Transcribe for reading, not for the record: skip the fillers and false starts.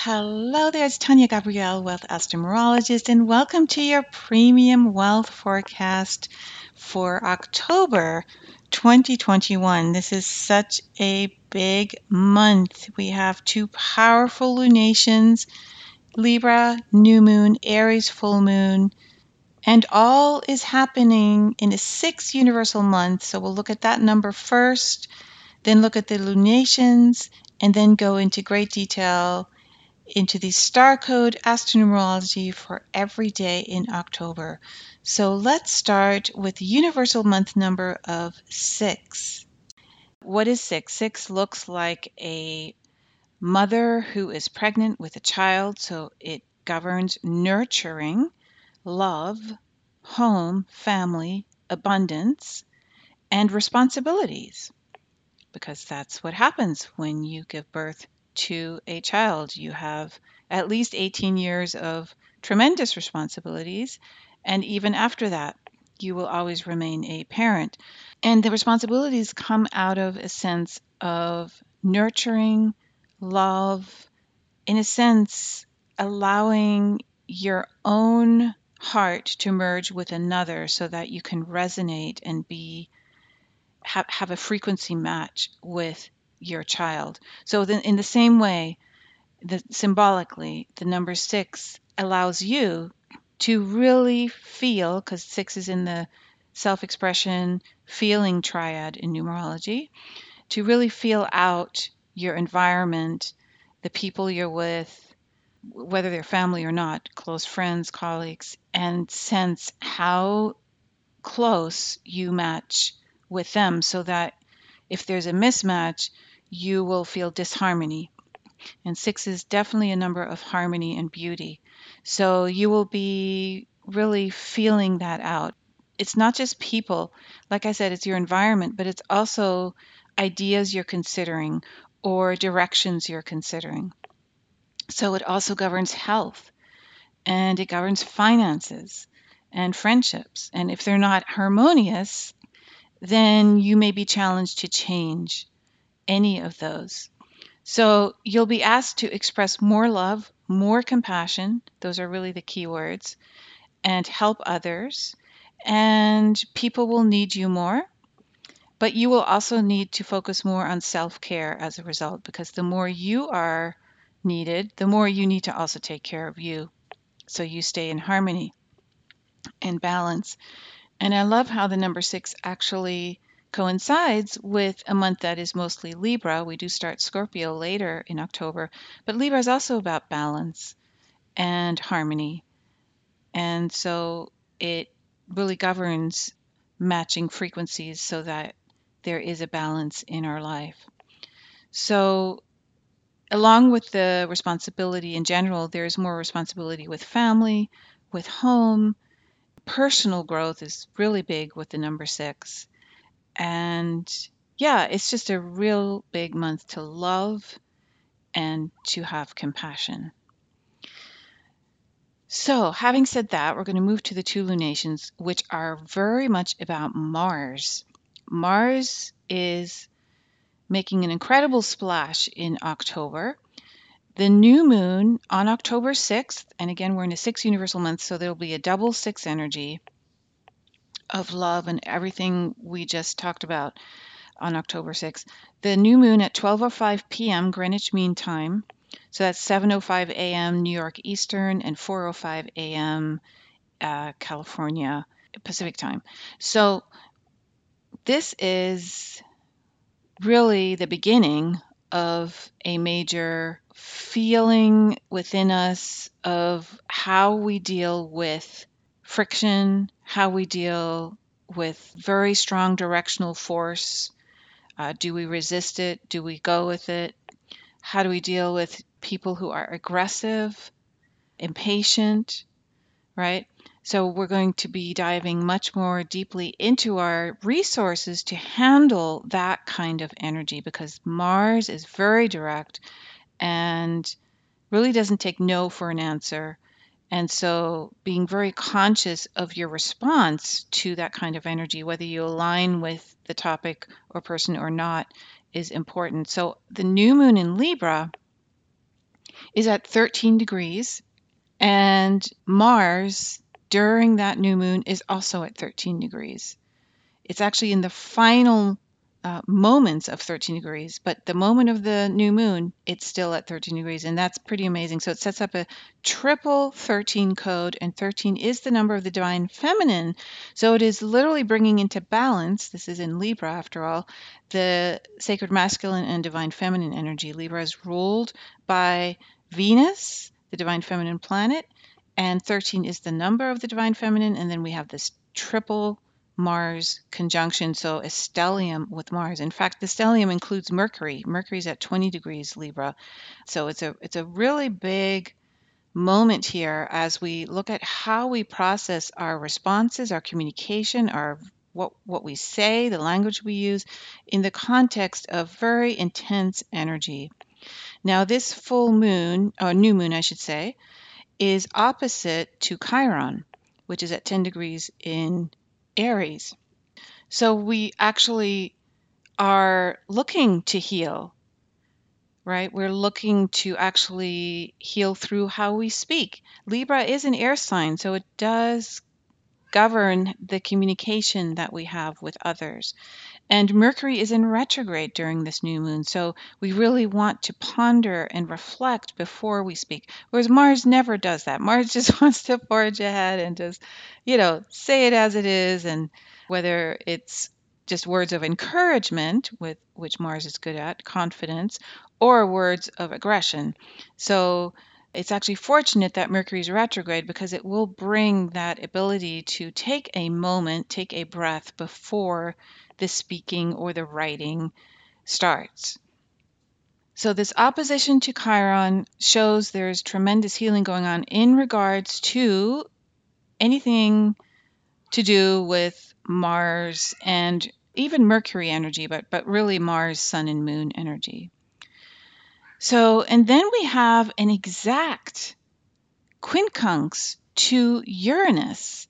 Hello there, it's Tanya Gabrielle, Wealth Astronumerologist, and welcome to your premium wealth forecast for October 2021. This is such a big month. We have two powerful lunations, Libra, new moon, Aries, full moon, and all is happening in a 6 universal month. So we'll look at that number first, then look at the lunations, and then go into great detail into the star code astronumerology for every day in October. So let's start with the universal month number of 6. What is 6? 6 looks like a mother who is pregnant with a child, so it governs nurturing, love, home, family, abundance, and responsibilities, because that's what happens when you give birth to a child. You have at least 18 years of tremendous responsibilities, and even after that, you will always remain a parent. And the responsibilities come out of a sense of nurturing, love, in a sense, allowing your own heart to merge with another so that you can resonate and have a frequency match with your child. So then in the same way, symbolically, the number 6 allows you to really feel, because 6 is in the self-expression feeling triad in numerology, to really feel out your environment, the people you're with, whether they're family or not, close friends, colleagues, and sense how close you match with them, so that if there's a mismatch, you will feel disharmony. And 6 is definitely a number of harmony and beauty. So you will be really feeling that out. It's not just people. Like I said, it's your environment, but it's also ideas you're considering or directions you're considering. So it also governs health, and it governs finances and friendships. And if they're not harmonious, then you may be challenged to change any of those. So you'll be asked to express more love, more compassion. Those are really the key words, and help others. And people will need you more, but you will also need to focus more on self-care as a result, because the more you are needed, the more you need to also take care of you, so you stay in harmony and balance. And I love how the number 6 actually coincides with a month that is mostly Libra. We do start Scorpio later in October, but Libra is also about balance and harmony. And so it really governs matching frequencies so that there is a balance in our life. So along with the responsibility in general, there's more responsibility with family, with home. Personal growth is really big with the number 6. And yeah, it's just a real big month to love and to have compassion. So, having said that, we're going to move to the two lunations, which are very much about Mars. Mars is making an incredible splash in October. The new moon on October 6th, and again, we're in a 6 universal month, so there'll be a double 6 energy of love and everything we just talked about on October 6th. The new moon at 12:05 p.m. Greenwich Mean Time. So that's 7:05 a.m. New York Eastern and 4:05 a.m. California Pacific Time. So this is really the beginning of a major feeling within us of how we deal with friction, how we deal with very strong directional force. Do we resist it? Do we go with it? How do we deal with people who are aggressive, impatient, right? So we're going to be diving much more deeply into our resources to handle that kind of energy, because Mars is very direct and really doesn't take no for an answer. And so being very conscious of your response to that kind of energy, whether you align with the topic or person or not, is important. So the new moon in Libra is at 13 degrees, and Mars during that new moon is also at 13 degrees. It's actually in the final moments of 13 degrees, but the moment of the new moon, it's still at 13 degrees, and that's pretty amazing. So it sets up a triple 13 code, and 13 is the number of the divine feminine. So it is literally bringing into balance, this is in Libra after all, the sacred masculine and divine feminine energy. Libra is ruled by Venus, the divine feminine planet, and 13 is the number of the divine feminine, and then we have this triple Mars conjunction, so a stellium with Mars. In fact, the stellium includes Mercury. Mercury's at 20 degrees Libra. So it's a really big moment here as we look at how we process our responses, our communication, our what we say, the language we use in the context of very intense energy. Now, this full moon, or new moon, I should say, is opposite to Chiron, which is at 10 degrees in Aries. So we actually are looking to heal, right? We're looking to actually heal through how we speak. Libra is an air sign, so it does govern the communication that we have with others. And Mercury is in retrograde during this new moon. So we really want to ponder and reflect before we speak. Whereas Mars never does that. Mars just wants to forge ahead and just, say it as it is. And whether it's just words of encouragement, with which Mars is good at, confidence, or words of aggression. So it's actually fortunate that Mercury is retrograde because it will bring that ability to take a moment, take a breath before the speaking or the writing starts. So this opposition to Chiron shows there's tremendous healing going on in regards to anything to do with Mars and even Mercury energy, but really Mars, Sun, and Moon energy. So, and then we have an exact quincunx to Uranus